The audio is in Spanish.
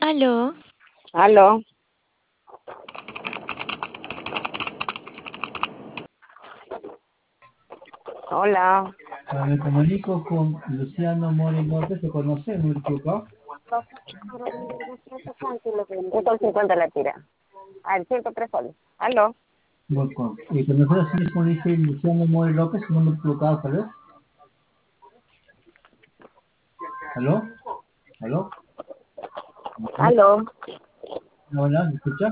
Aló, Aló, hola. Me comunico con Luciano Mori López, ¿lo conoce? Muy equivocado. Un 50 la tira. Al 103 soles. Aló. Bueno, y con nosotros sí disponible Luciano Mori López, si no me he equivocado, tal vez. ¿Aló? ¿Aló? Aló. Hola, ¿me escucha?